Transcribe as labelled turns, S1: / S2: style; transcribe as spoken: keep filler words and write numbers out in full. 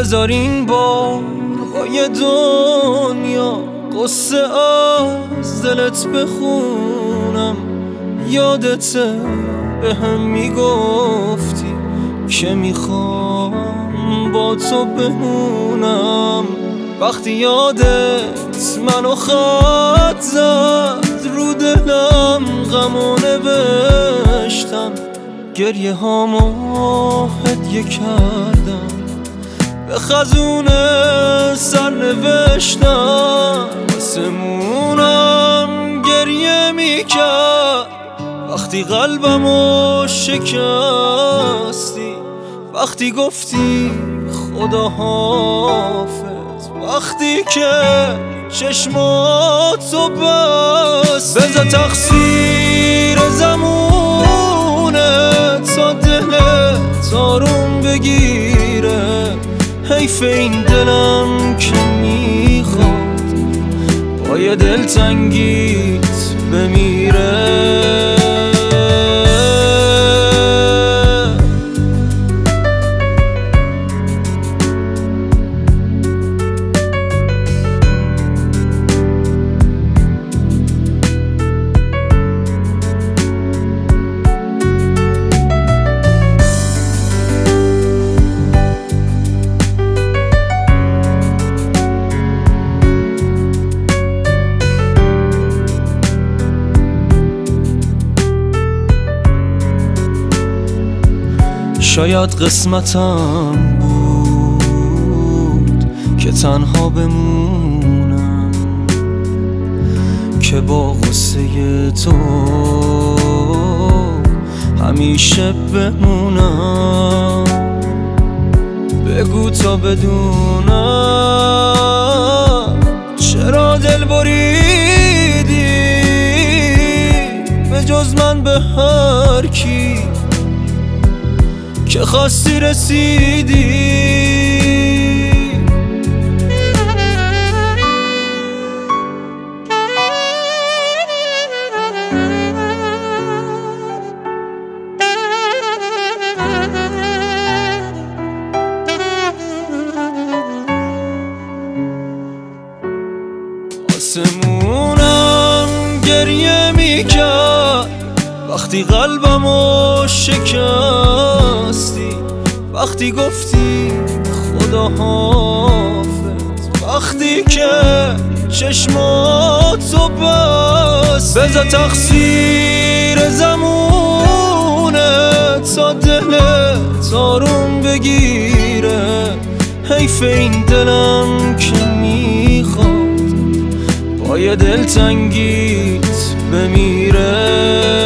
S1: بذار این بار با یه دنیا قصه از دلت بخونم. یادته به هم میگفتی که میخوام با تو بمونم. وقتی یادت منو خط زد رو دلم غمو نوشتم. گریه هامو هدیه کردم به خزونه سر نوشتم. آسمونم گریه میکرد وقتی قلبمو شکستی. وقتی گفتی خدا حافظ، وقتی که چشماتو بستی. بذار تقصیر زمونه تا دلت آروم بگیره. حیف این دلم که میخواد با یه دلتنگیت بمیره. شاید قسمتم بود که تنها بمونم، که با غصه تو همیشه بمونم. بگو تا بدونم چرا دل بریدی به جز من به هر کی که خواستی رسیدی. آسمونم گریه میکرد وقتی قلبمو شکستی. وقتی گفتی خدا حافظ، وقتی که چشماتو بستی. بذار تقصیر زمونه تا دلت آروم بگیره. حیف این دلم که میخواد با یه دلتنگیت بمیره.